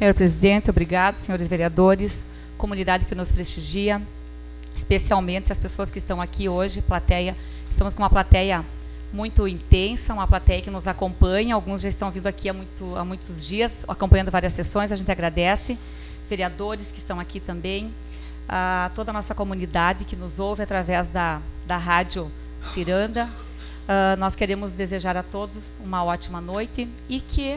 senhor presidente, obrigado, senhores vereadores, comunidade que nos prestigia, especialmente as pessoas que estão aqui hoje, plateia. Estamos com uma plateia muito intensa, uma plateia que nos acompanha, alguns já estão vindo aqui há muitos dias, acompanhando várias sessões, a gente agradece, vereadores que estão aqui também, a toda a nossa comunidade que nos ouve através da Rádio Ciranda. Nós queremos desejar a todos uma ótima noite e que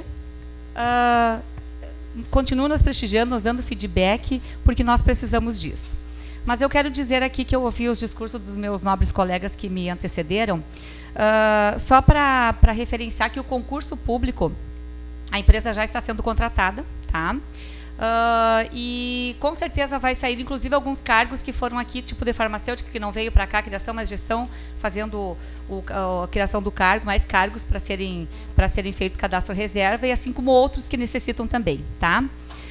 continuem nos prestigiando, nos dando feedback, porque nós precisamos disso. Mas eu quero dizer aqui que eu ouvi os discursos dos meus nobres colegas que me antecederam, só para referenciar que o concurso público, a empresa já está sendo contratada, tá? E com certeza vai sair, inclusive, alguns cargos que foram aqui, tipo de farmacêutica, que não veio para cá, criação, mas gestão, fazendo a criação do cargo, mais cargos para serem feitos cadastro reserva, e assim como outros que necessitam também, tá?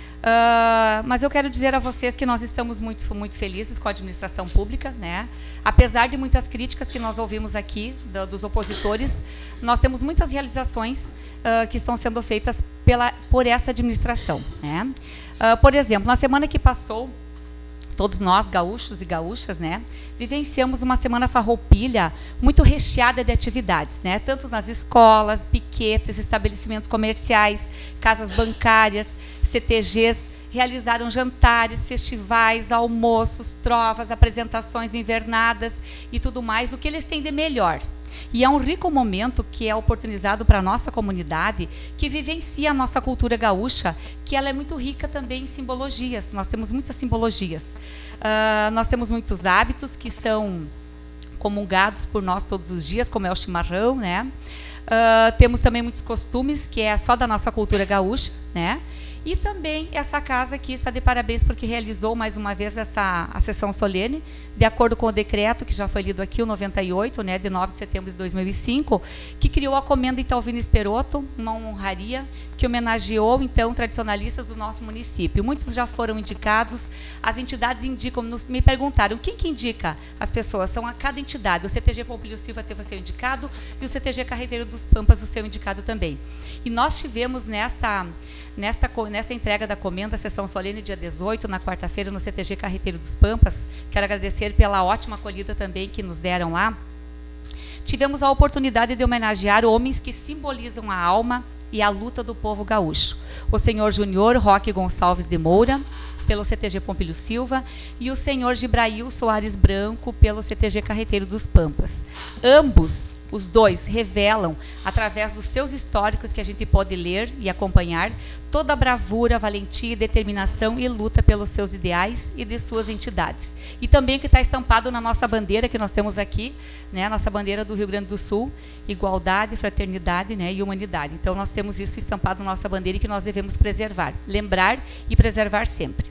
Mas eu quero dizer a vocês que nós estamos muito, muito felizes com a administração pública, né? Apesar de muitas críticas que nós ouvimos aqui dos opositores, nós temos muitas realizações que estão sendo feitas por essa administração, né? Por exemplo, na semana que passou, todos nós, gaúchos e gaúchas, né, vivenciamos uma semana farroupilha muito recheada de atividades, né, tanto nas escolas, piquetes, estabelecimentos comerciais, casas bancárias, CTGs, realizaram jantares, festivais, almoços, trovas, apresentações invernadas e tudo mais, do que eles têm de melhor. E é um rico momento que é oportunizado para a nossa comunidade, que vivencia a nossa cultura gaúcha, que ela é muito rica também em simbologias. Nós temos muitas simbologias. Nós temos muitos hábitos que são comungados por nós todos os dias, como é o chimarrão, né? Temos também muitos costumes, que é só da nossa cultura gaúcha, né? E também essa casa aqui está de parabéns porque realizou mais uma vez a sessão solene, de acordo com o decreto que já foi lido aqui, o 98, né, de 9 de setembro de 2005, que criou a Comenda Italvino Esperoto, uma honraria que homenageou, então, tradicionalistas do nosso município. Muitos já foram indicados, as entidades indicam, me perguntaram, quem que indica as pessoas? São a cada entidade, o CTG Pompilho Silva teve o seu indicado e o CTG Carreteiro dos Pampas o seu indicado também. E nós tivemos nessa entrega da comenda, a sessão solene dia 18, na quarta-feira, no CTG Carreteiro dos Pampas, quero agradecer pela ótima acolhida também que nos deram lá. Tivemos a oportunidade de homenagear homens que simbolizam a alma e a luta do povo gaúcho. O senhor Júnior Roque Gonçalves de Moura, pelo CTG Pompilho Silva, e o senhor Gibrail Soares Branco, pelo CTG Carreteiro dos Pampas. Ambos, os dois, revelam, através dos seus históricos que a gente pode ler e acompanhar, toda a bravura, valentia, determinação e luta pelos seus ideais e de suas entidades. E também o que está estampado na nossa bandeira, que nós temos aqui, né, nossa bandeira do Rio Grande do Sul, igualdade, fraternidade, né, e humanidade. Então, nós temos isso estampado na nossa bandeira e que nós devemos preservar, lembrar e preservar sempre.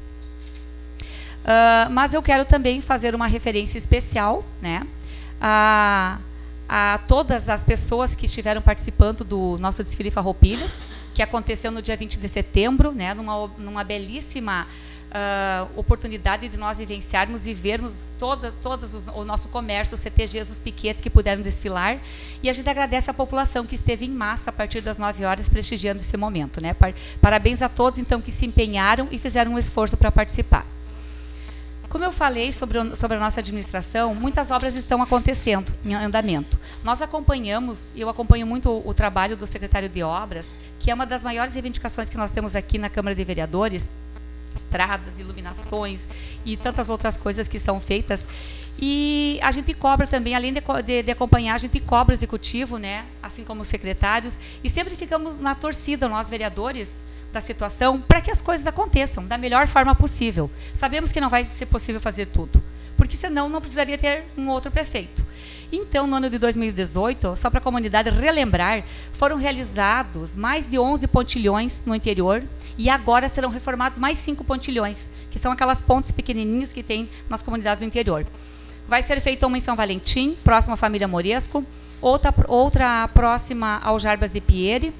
Mas eu quero também fazer uma referência especial, né, a todas as pessoas que estiveram participando do nosso desfile farroupilha, que aconteceu no dia 20 de setembro, né, numa belíssima oportunidade de nós vivenciarmos e vermos o nosso comércio, os CTGs, os piquetes que puderam desfilar. E a gente agradece a população que esteve em massa a partir das 9 horas prestigiando esse momento, né? Parabéns a todos, então, que se empenharam e fizeram um esforço para participar. Como eu falei sobre a nossa administração, muitas obras estão acontecendo em andamento. Nós acompanhamos, e eu acompanho muito o trabalho do secretário de Obras, que é uma das maiores reivindicações que nós temos aqui na Câmara de Vereadores, estradas, iluminações e tantas outras coisas que são feitas. E a gente cobra também, além de acompanhar, a gente cobra o executivo, né, assim como os secretários, e sempre ficamos na torcida, nós vereadores, da situação, para que as coisas aconteçam da melhor forma possível. Sabemos que não vai ser possível fazer tudo, porque senão não precisaria ter um outro prefeito. Então, no ano de 2018, só para a comunidade relembrar, foram realizados mais de 11 pontilhões no interior e agora serão reformados mais 5 pontilhões, que são aquelas pontes pequenininhas que tem nas comunidades do interior. Vai ser feita uma em São Valentim, próxima à família Moresco, outra próxima ao Jarbas de Pieri.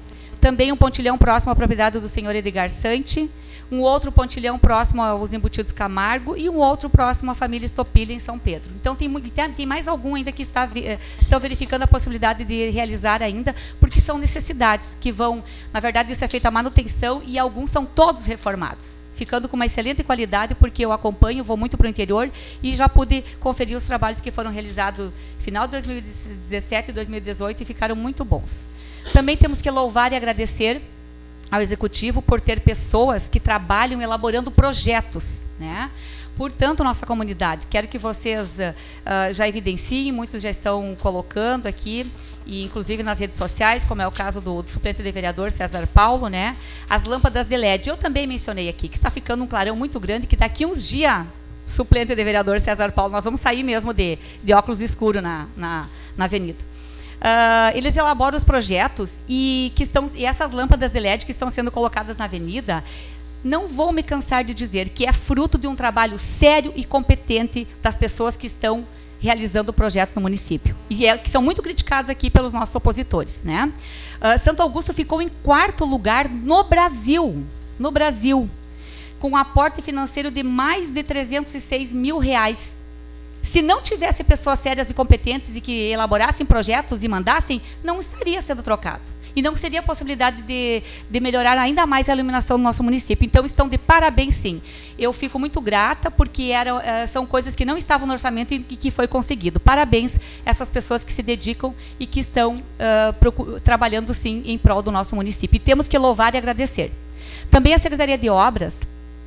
também um pontilhão próximo à propriedade do senhor Edgar Sante, um outro pontilhão próximo aos Embutidos Camargo e um outro próximo à família Stopilha, em São Pedro. Então, tem mais algum ainda que estão verificando a possibilidade de realizar ainda, porque são necessidades que vão, na verdade, isso é feita a manutenção e alguns são todos reformados, ficando com uma excelente qualidade, porque eu acompanho, vou muito para o interior e já pude conferir os trabalhos que foram realizados no final de 2017 e 2018 e ficaram muito bons. Também temos que louvar e agradecer ao Executivo por ter pessoas que trabalham elaborando projetos, né? Portanto, nossa comunidade, quero que vocês já evidenciem, muitos já estão colocando aqui, e inclusive nas redes sociais, como é o caso do suplente de vereador César Paulo, né? As lâmpadas de LED. Eu também mencionei aqui que está ficando um clarão muito grande, que daqui uns dias, suplente de vereador César Paulo, nós vamos sair mesmo de óculos escuros na avenida. Eles elaboram os projetos e essas lâmpadas de LED que estão sendo colocadas na avenida, não vou me cansar de dizer que é fruto de um trabalho sério e competente das pessoas que estão realizando projetos no município, e que são muito criticados aqui pelos nossos opositores, né? Santo Augusto ficou em 4º lugar no Brasil, com um aporte financeiro de mais de R$306 mil. Se não tivesse pessoas sérias e competentes e que elaborassem projetos e mandassem, não estaria sendo trocado. E não seria a possibilidade de melhorar ainda mais a iluminação do nosso município. Então, estão de parabéns, sim. Eu fico muito grata, porque são coisas que não estavam no orçamento e que foi conseguido. Parabéns a essas pessoas que se dedicam e que estão trabalhando, sim, em prol do nosso município. E temos que louvar e agradecer. Também a Secretaria de Obras,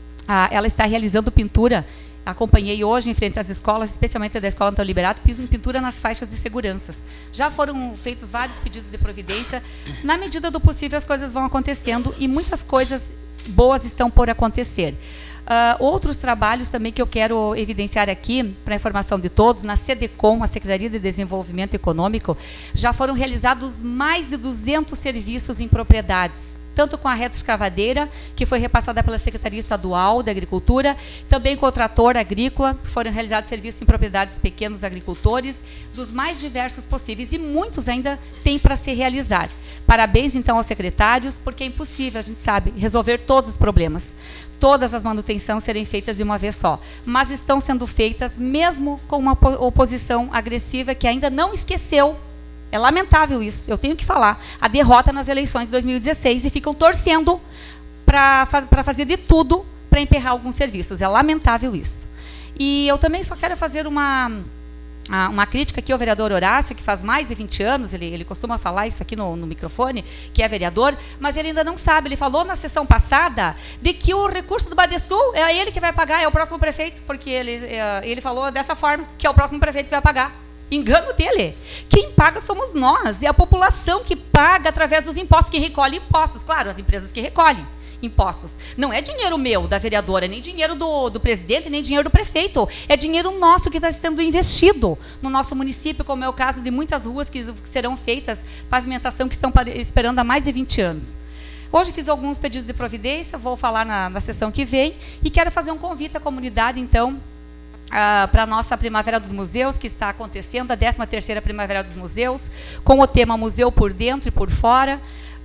ela está realizando pintura. Acompanhei hoje em frente às escolas, especialmente da Escola Antônio Liberato, pintura nas faixas de seguranças. Já foram feitos vários pedidos de providência. Na medida do possível, as coisas vão acontecendo e muitas coisas boas estão por acontecer. Outros trabalhos também que eu quero evidenciar aqui, para a informação de todos, na SEDECOM, a Secretaria de Desenvolvimento Econômico, já foram realizados mais de 200 serviços em propriedades, tanto com a retroescavadeira, que foi repassada pela Secretaria Estadual da Agricultura, também com o trator agrícola, foram realizados serviços em propriedades pequenos agricultores, dos mais diversos possíveis, e muitos ainda têm para se realizar. Parabéns, então, aos secretários, porque é impossível, a gente sabe, resolver todos os problemas. Todas as manutenções serem feitas de uma vez só, mas estão sendo feitas mesmo com uma oposição agressiva que ainda não esqueceu. É lamentável isso, eu tenho que falar, a derrota nas eleições de 2016 e ficam torcendo para fazer de tudo para emperrar alguns serviços. É lamentável isso. E eu também só quero fazer uma crítica aqui ao vereador Horácio, que faz mais de 20 anos, ele costuma falar isso aqui no microfone, que é vereador, mas ele ainda não sabe. Ele falou na sessão passada de que o recurso do Badesul é ele que vai pagar, é o próximo prefeito, porque ele falou dessa forma, que é o próximo prefeito que vai pagar. Engano dele. Quem paga somos nós, é a população que paga através dos impostos, que recolhe impostos. Claro, as empresas que recolhem impostos. Não é dinheiro meu, da vereadora, nem dinheiro do presidente, nem dinheiro do prefeito. É dinheiro nosso que está sendo investido no nosso município, como é o caso de muitas ruas que serão feitas, pavimentação que estão esperando há mais de 20 anos. Hoje fiz alguns pedidos de providência, vou falar na sessão que vem, e quero fazer um convite à comunidade, então, para a nossa Primavera dos Museus, que está acontecendo, a 13ª Primavera dos Museus, com o tema Museu por Dentro e por Fora,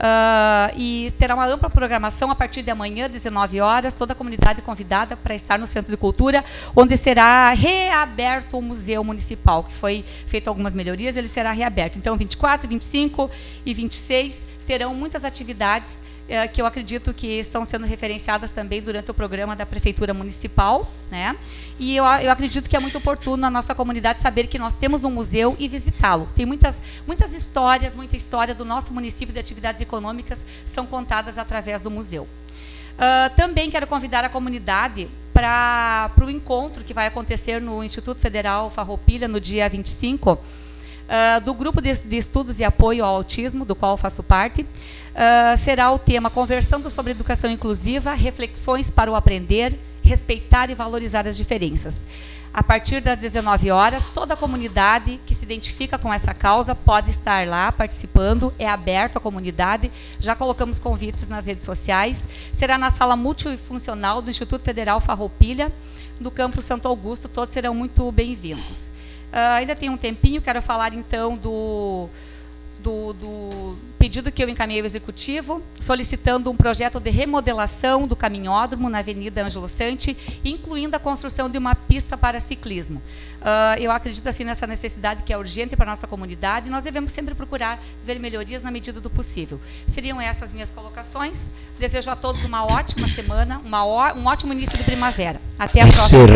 e terá uma ampla programação a partir de amanhã, 19 horas, toda a comunidade convidada para estar no Centro de Cultura, onde será reaberto o Museu Municipal, que foi feito algumas melhorias, ele será reaberto. Então, 24, 25 e 26 terão muitas atividades que eu acredito que estão sendo referenciadas também durante o programa da Prefeitura Municipal, né? E eu acredito que é muito oportuno a nossa comunidade saber que nós temos um museu e visitá-lo. Tem muitas histórias, muita história do nosso município de atividades econômicas são contadas através do museu. Também quero convidar a comunidade para o encontro que vai acontecer no Instituto Federal Farroupilha no dia 25, do Grupo de Estudos e Apoio ao Autismo, do qual faço parte. Será o tema Conversando sobre Educação Inclusiva, Reflexões para o Aprender, Respeitar e Valorizar as Diferenças. A partir das 19 horas, toda a comunidade que se identifica com essa causa pode estar lá participando, é aberto à comunidade, já colocamos convites nas redes sociais. Será na sala multifuncional do Instituto Federal Farroupilha, do campus Santo Augusto, todos serão muito bem-vindos. Ainda tem um tempinho, quero falar então pedido que eu encaminhei ao Executivo, solicitando um projeto de remodelação do caminhódromo na Avenida Ângelo Sante, incluindo a construção de uma pista para ciclismo. Eu acredito assim nessa necessidade que é urgente para a nossa comunidade, e nós devemos sempre procurar ver melhorias na medida do possível. Seriam essas minhas colocações. Desejo a todos uma ótima semana, um ótimo início de primavera. Até a próxima.